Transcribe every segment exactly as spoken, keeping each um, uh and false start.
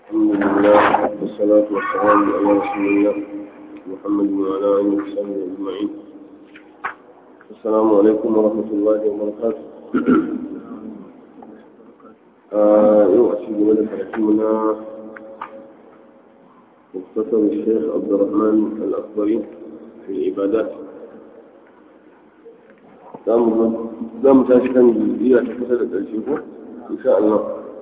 الحمد لله والصلاة والسلام على رسول الله محمد وعلى آله وصحبه أجمعين. السلام عليكم ورحمة الله وبركاته. يؤتي بمدى حكيمنا مختصر الشيخ عبد الرحمن الأخضري في العبادات. دام تاشكا جزئية تكسر الشيخ إن شاء الله.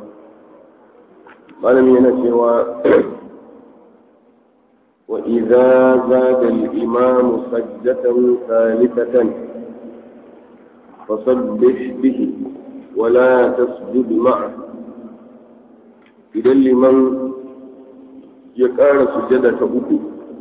قال من سوى وإذا زاد الإمام سجدة ثالثة فسبح به ولا تسجد معه. إذا لمن يقال سجدة أخو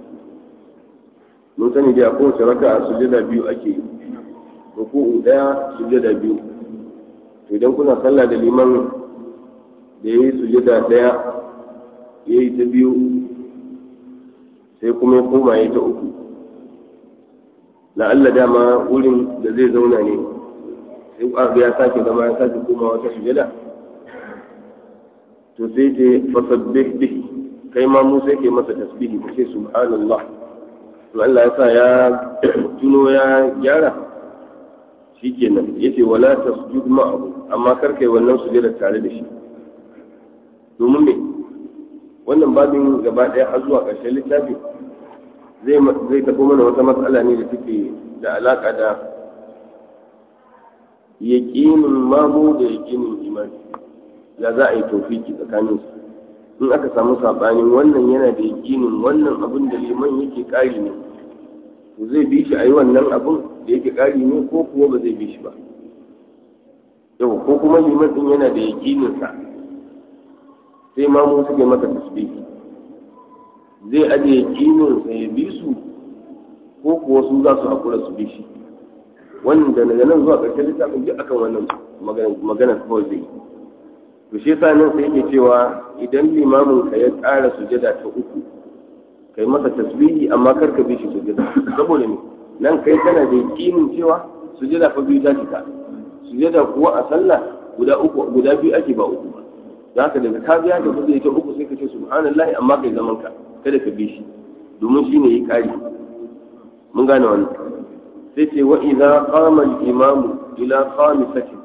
من سنة يقول ركع سجدة بيو أكي ركوع دا سجدة بيو. إذا كنا صلى لمن da ya yi sujada ɗaya ya yi ta biyu sai kuma ya koma ya ta uku la'alla dama wurin da zai zauna ne sai ƙwaƙa ya sake zama ya sake koma wata sujada to sai ce fasabbih bihi kai ma mu sai ke masa tasbihi ka ce subhanallah to Allah ya sa ya tuno ya gyara shikenan yace wala tasjud ma'ahu amma kar kai wannan sujada tare da shi domin me wannan babin gaba ɗaya har zuwa ƙarshen littafi zai zai taɓo mana wata matsala ne da take da alaƙa da yaƙinin mamu da yaƙinin imani ya za a yi tofiki tsakanin su in aka samu saɓanin wannan yana da yaƙinin wannan abin da liman yake ƙari ne to zai bi shi a yi wannan abin da yake ƙari ne ko kuwa ba zai bi shi ba yau ko kuma liman ɗin yana da yaƙinin sa sai ma mu suke masa tasbihi zai aje yakinin sa ya bi su ko kuwa su za su hakura su bi shi wannan da daga nan zuwa ƙarshen littafin duk akan wannan magana kawai zai to shi yasa nan sai yake cewa idan limamin ka ya ƙara sujada ta uku kai masa tasbihi amma kar ka bi shi sujada saboda me nan kai kana da yakinin cewa sujada fa biyu ta cika sujada kuwa a sallah guda uku guda biyu ake ba uku ba da haka daga ka biya da kudi ta uku sai ka ce subhanallahi amma kai zaman ka kada ka bi shi domin shine yi kari mun gane wannan sai ce wa idza qama al-imam ila khamisati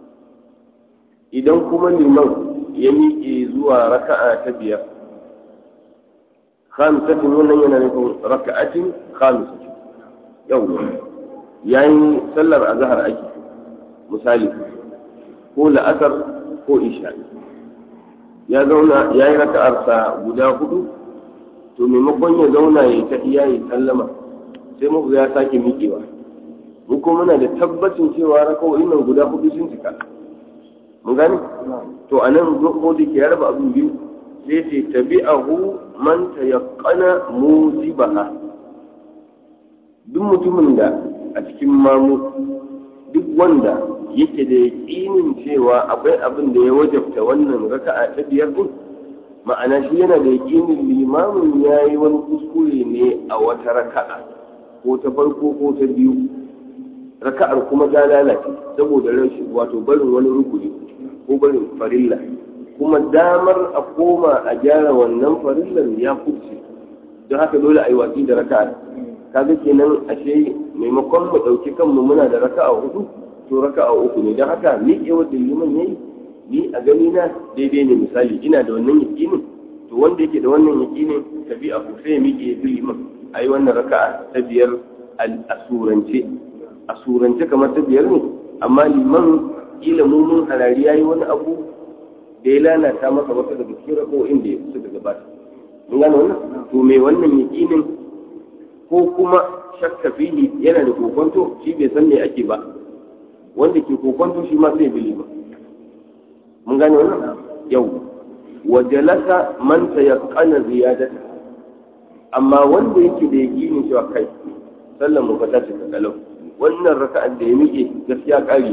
idan kuma liman ya miƙe zuwa raka'a ta biyar khamisatin wannan yana nufin raka'atin khamisatin yau yayin sallar azhar ake misali ko la'asar ko isha'i ya zauna ya yi raka'arsa guda hudu to maimakon ya zauna ya ta iya yi sallama sai muku ya sake miƙewa mu kuma muna da tabbacin cewa raka'o'in nan guda hudu sun cika mun gane to anan ko da ke raba abu biyu sai ce tabi'ahu man tayaqqana mujibaha duk mutumin da a cikin mamu duk wanda yake da yaƙinin cewa akwai abin da ya wajabta wannan raka'a ta biyar din ma'ana shi yana da yaƙinin limamin ya yi wani kuskure ne a wata raka'a ko ta farko ko ta biyu raka'ar kuma ta lalace saboda rashin wato barin wani rukuni ko barin farilla kuma damar a koma a gyara wannan farillar ya kuce don haka dole a yi watsi da raka'a kaga kenan ashe maimakon mu ɗauki kanmu muna da raka'a hudu to raka'a uku ne don haka miƙewar da liman yayi ni a gani na daidai ne misali ina da wannan yaƙinin to wanda yake da wannan yaƙinin tabi'a ko sai ya miƙe bi liman ayi wannan raka'a ta biyar al-asurance asurance kamar ta biyar ne amma liman kila mun harari yayi wani abu da ya lalata masa wata daga cikin rako'in da suka gabata mun gane wannan to me wannan yaƙinin ko kuma shakka fihi yana da kokonto shi bai san me ake ba wanda ke kokonto shi ma sai bili ba mun gane wannan yau wa jalasa man tayaqqana ziyadata amma wanda yake da yakinin cewa kai sallan mu fata ta kalau wannan raka'an da ya miƙe gaskiya ƙari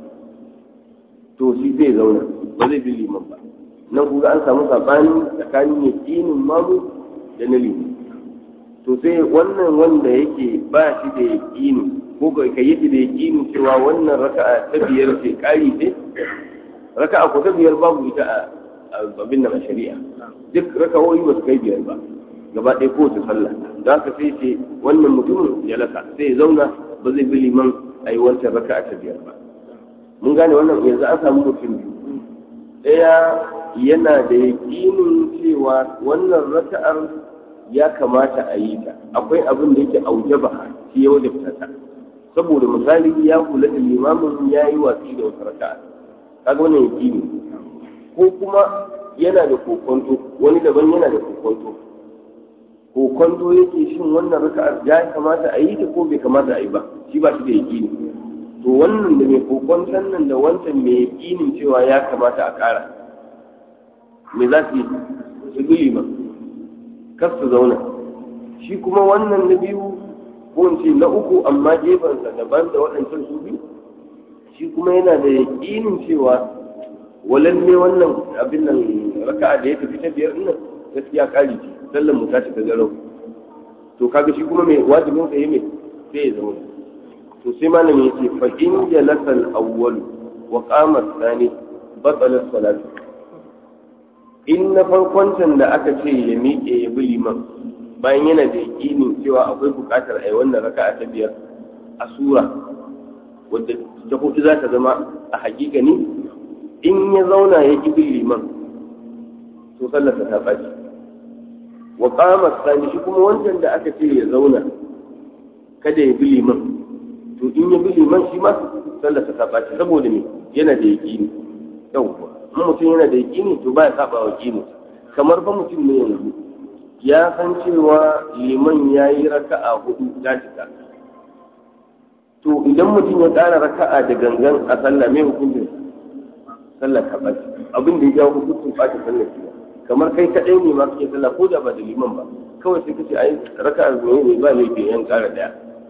to shi zai zauna ba zai bili man ba nan kuga an samu sabani tsakanin yakinin mamu da na limu to sai wannan wanda yake ba shi da yakini ko kai yake da yakini cewa wannan raka'a ta biyar ce kari ce raka'a ko ta biyar babu ita abin nan a shari'a duk rakawoyi ba su kai biyar ba gaba ɗaya kowace sallah da haka sai ce wannan mutumin ya lasa sai ya zauna ba zai bi liman a yi wancan raka a ta biyar ba mun gane wannan yanzu an samu mutum biyu ɗaya yana da yaƙinin cewa wannan raka'ar ya kamata a yi ta akwai abin da yake aujaba shi ya wajabta ta saboda misali ya kula da limamin ya yi watsi da wata raka'a kaga wannan yaƙini ko kuma yana da kokonto wani daban yana da kokonto kokonto yake shin wannan raka'ar ya kamata a yi ta ko bai kamata a yi ba shi ba shi da yaƙini to wannan da mai kokonton nan da wancan mai yaƙinin cewa ya kamata a ƙara me za su yi su bi liman kar su zauna shi kuma wannan na biyu ko in ce na uku amma gefensa daban da waɗancan su biyu shi kuma yana da yaƙinin cewa walalle wannan abin nan raka'a da ya tafi ta biyar nan gaskiya ƙari ce sallan mu ta cika garau to kaga shi kuma mai wajibin sa mai sai ya zama to sai malami yace fa in jalasa al-awwal wa qama ath-thani batala as-salatu in na farkon can da aka ce ya miƙe ya bi liman bayan yana da yaƙinin cewa akwai buƙatar a yi wannan raka'a ta biyar a sura wadda ta hudu za ta zama a hakikani in ya zauna ya ƙi bin liman to sallarsa ta ɓaci wa qama sani shi kuma wancan da aka ce ya zauna kada ya bi liman to in ya bi liman shi ma sallarsa ta ɓaci saboda me yana da yaƙini yawwa in mutum yana da yaƙini to ba ya saba wa yaƙini kamar ba mutum ne yanzu ya san cewa liman ya yi raka'a hudu ta cika to idan mutum ya ƙara raka'a da gangan a sallah mai hukuncin sallah ta ɓaci abin da ya jawo hukuncin ɓaci sallah ke kamar kai kaɗai ne ma kake sallah ko da ba da liman ba kawai sai kace ai raka'a zuwa ne ba laifi yan ƙara ɗaya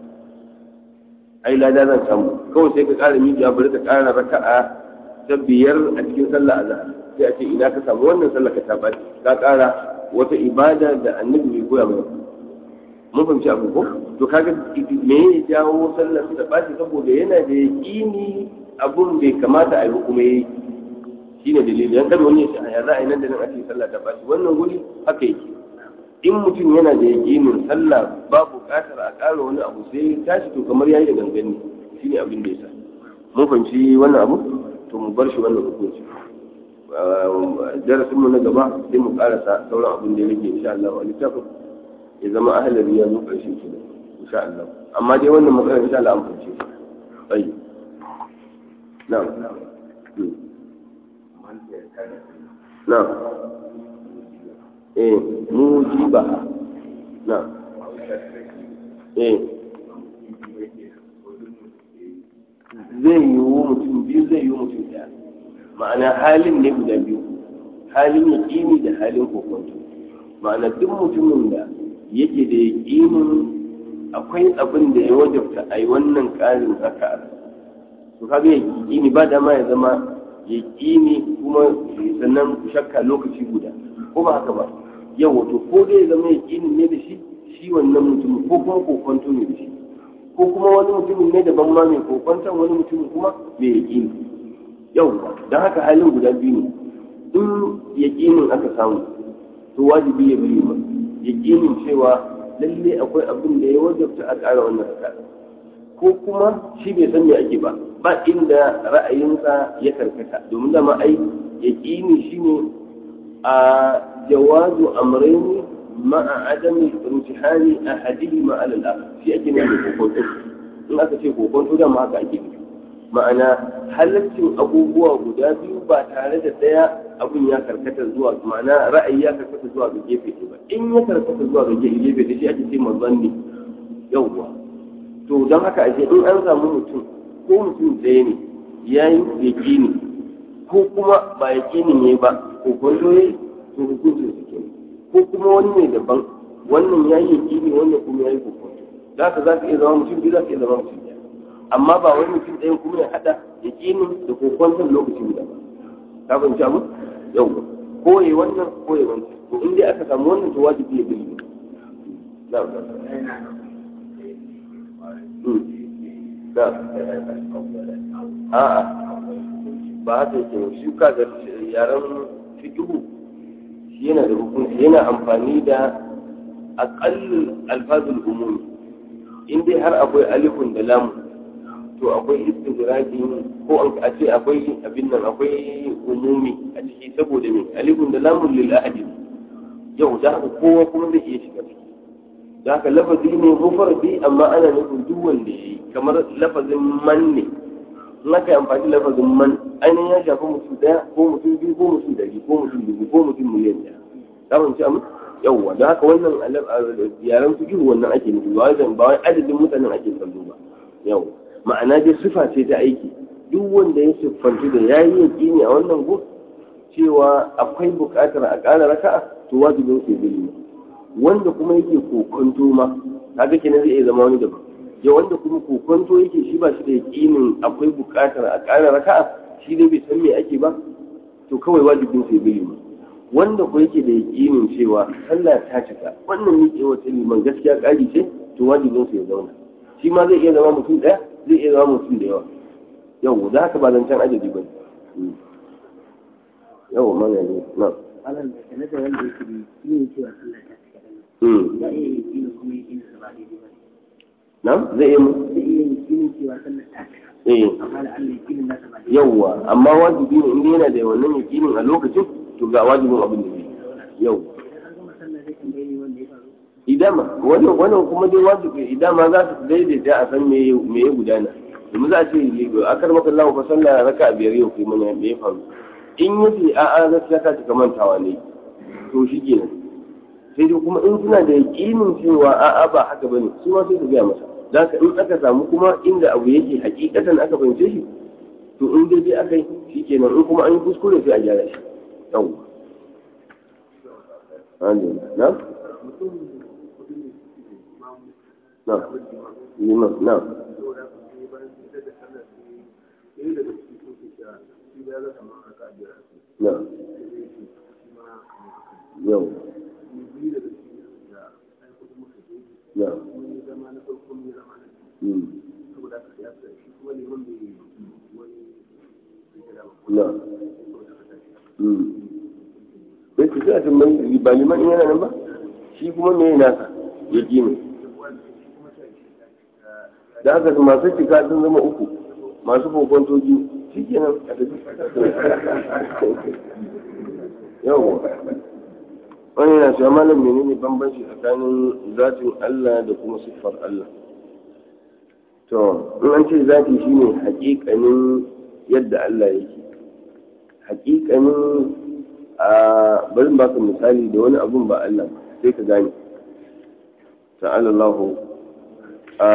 ai lada zan samu kawai sai ka ƙara miji bari ka ƙara raka'a ta biyar a cikin sallah azhar sai a ce ina ka samu wannan sallah ka ta ɓaci ka ƙara wata ibada da annabi bai koya mana mun fahimci abu ko to kaga me ya jawo sallar da bashi saboda yana da yaqini abun bai kamata a yi kuma yayi shine dalili yan kada wani ya ce ya za a yi nan da nan a ce sallah ta bashi wannan guri haka yake in mutum yana da yaqinin sallah ba buƙatar a ƙara wani abu sai tashi to kamar yayi da gangani shine abin da yasa mun fahimci wannan abu to mu bar shi wannan hukunci darasin mu na gaba sai mu karasa sauran abin da yake insha Allah a littafin ya zama ahalari ya zo karshe ke insha Allah amma dai wannan matsalar insha Allah an fice shi ai na'am na'am eh mujiba na'am eh zai yiwu mutum biyu zai yiwu mutum ɗaya ma'ana halin ne guda biyu halin yaƙini da halin kokonto ma'ana duk mutumin da yake da yaƙinin akwai abin da ya wajabta a yi wannan ƙarin raka'a to kaga yaƙini ba dama ya zama yaƙini kuma sannan shakka lokaci guda ko ba haka ba yau wato ko dai ya zama yaƙini ne da shi shi wannan mutumin ko kuma kokonto ne da shi ko kuma wani mutumin ne daban ma mai kokonton wani mutumin kuma mai yaƙini yau don haka halin guda biyu ne in yaƙinin aka samu to wajibi ya biyu ba yaƙinin cewa lalle akwai abin da ya wajabta a ƙara wannan raka'a ko kuma shi bai san me ake ba ba inda ra'ayinsa ya karkata domin dama ai yaƙini shine a jawazu amrayni ma'a adami rujhani ahadihima ala al-akhar shi ake ne da kokonto in aka ce kokonto da ma haka ake nufi ma'ana halaccin abubuwa guda biyu ba tare da ɗaya abin ya karkata zuwa ma'ana ra'ayi ya karkata zuwa ga gefe ɗaya ba in ya karkata zuwa ga gefe da shi ake ce mazanni yawwa to don haka ake in an samu mutum ko mutum ɗaya ne ya yi yaƙini ko kuma ba yaƙinin ya yi ba ko kwanto ya yi to hukuncin su ke ko kuma wani ne daban wannan ya yi yaƙini wannan kuma ya yi kokonto za ka za ka iya zama mutum biyu za ka iya zama mutum ɗaya amma ba wani mutum ɗayan kuma ya haɗa yaƙinin da kokonton lokaci guda ba ka fahimci abu yau ko ya wannan ko ya wancan to in dai aka samu wannan to wajibi ya bi ne na ba a'a ba haka yake shi ka ga yaren fiqhu shi yana da hukunci yana amfani da aqall alfazul umum in dai har akwai alifun da lam to akwai istidraki ko a ce akwai abin nan akwai umumi a ciki saboda me alifun da lamun lil ahadi yau da haka kowa kuma zai iya shiga ciki da haka lafazi ne mufardi amma ana nufin duk wanda yayi kamar lafazin man ne in aka yi amfani lafazin man ainihin ya shafi mutum daya ko mutum biyu ko mutum dari ko mutum dubu ko mutum miliyan daya samun ci amma yawwa da haka wannan yaren su gihu wannan ake nufi ba wajen ba wai adadin mutanen ake kallo ba yau ma'ana dai sifa ce ta aiki duk wanda ya siffanci da ya yi yaƙini a wannan gu cewa akwai buƙatar a ƙara raka'a to wajibin sai zai wanda kuma yake kokonto ma kaga kenan zai iya zama wani daban ya wanda kuma kokonto yake shi ba shi da yaƙinin akwai buƙatar a ƙara raka'a shi dai bai san me ake ba to kawai wajibin sai zai wanda ko yake da yaƙinin cewa sallah ta cika wannan miƙewar ta liman gaskiya ƙari ce to wajibin sai ya zauna shi ma zai iya zama mutum ɗaya zai iya zama mutum da yawa yau da haka ba zancen adadi ba yau mana ne na alal da kana da wanda yake da yin cewa sallah ta cika dan da iya yin kuma yin sa ba daidai ba na zai yi mu zai iya yin cewa sallah ta cika eh amma da Allah yakinin nasa ba daidai yawa amma wajibi ne inda yana da wannan yakinin a lokacin to ga wajibin abin da zai yau idama wannan wannan kuma dai wajibi idama za su daidaita a san me me ya gudana domin za a ce akar maka Allah fa sallah raka biyar yau kai mana me ya faru in yace a a gaskiya ka cika mantawa ne to shi kenan sai dai kuma in suna da yakinin cewa a a ba haka bane su ma sai su ga masa zaka in aka samu kuma inda abu yake hakikatan aka fahimce shi to in dai dai aka yi shi kenan in kuma an yi kuskure sai a gyara shi yau na na liman na na yau na na bai su sai a tambayi ba liman in yana nan ba shi kuma me yana nasa ya gini da haka masu cika sun zama uku masu kokonto biyu shi ke nan a tafi yawon wani yana cewa malam menene bambanci tsakanin zatin Allah da kuma siffar Allah to in an ce zati shine hakikanin yadda Allah yake hakikanin a bari ba ka misali da wani abun ba Allah sai ka gane ta'ala Allah a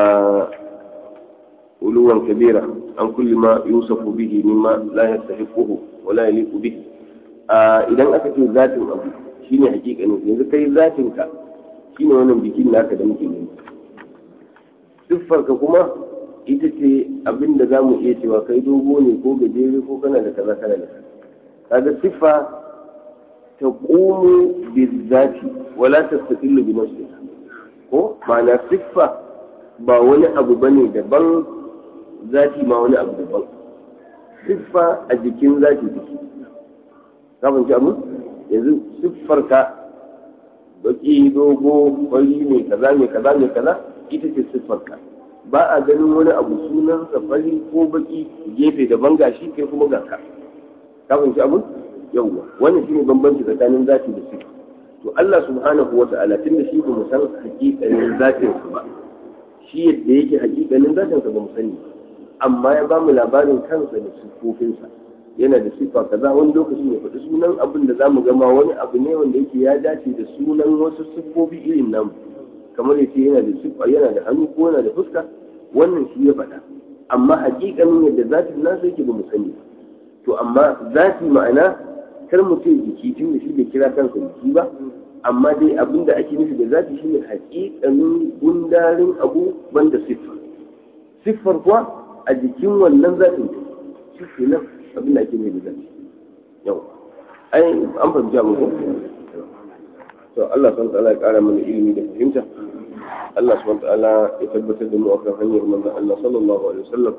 uluwan kabira an kulli ma yusafu bihi mimma la yastahiquhu wa la yaliqu bihi idan aka ce zatin abu shine hakikanin yanzu kai zatin ka shine wannan bikin naka da muke gani siffar ka kuma ita ce abin da zamu iya cewa kai dogo ne ko gajere ko kana da kaza kana da kaga siffa taqumu bizati wala tastaqillu bi nafsiha ko ma'ana siffa ba wani abu bane daban zati ma wani abu daban siffa a jikin zati take ka fahimci abu yanzu siffar ka baki dogo fari ne kaza ne kaza ne kaza ita ce siffar ka ba a ganin wani abu sunan fari ko baki gefe daban gashi kai kuma ga ka ka fahimci abu yawwa wannan shine bambanci tsakanin zati da sifa to Allah subhanahu wa ta'ala tunda shi ba mu san hakikanin zatin sa ba shi yadda yake hakikanin zatin sa ba mu sani amma ya ba mu labarin kansa da sifofinsa yana da sifa kaza wani lokacin ya faɗi sunan abin da zamu gama wani abu ne wanda yake ya dace da sunan wasu sifofi irin nan kamar yace yana da sifa yana da hannu ko yana da fuska wannan shi ya faɗa amma hakikanin yadda zatin nasa yake ba mu sani to amma zati ma'ana kar mu ce jiki tun da shi bai kira kansa jiki ba amma dai abin da ake nufi da zati shi ne hakikanin gundarin abu banda siffa siffar kuwa a jikin wannan zatin ta shi ke nan abin da ake nufi da zati yau ai an fahimci abin ko to Allah subhanahu wa ta'ala ya kara mana ilimi da fahimta Allah subhanahu wa ta'ala ya tabbatar da mu akan hanyar manzon Allah sallallahu alaihi wasallam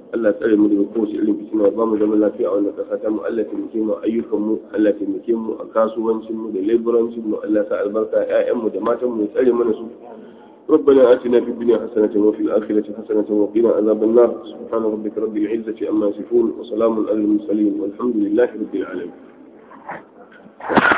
Allah tsare mu daga kowace irin fitina ba mu zaman lafiya a wannan ƙasa ta mu Allah taimake mu ayyukan mu Allah taimake mu a kasuwancin mu da leburancin mu Allah sa albarka ƴaƴan mu da matan mu ya tsare mana su ربنا آتنا في الدنيا حسنة وفي الآخرة حسنة وقنا عذاب النار سبحان ربك رب العزة عما يصفون وسلام على المرسلين والحمد لله رب العالمين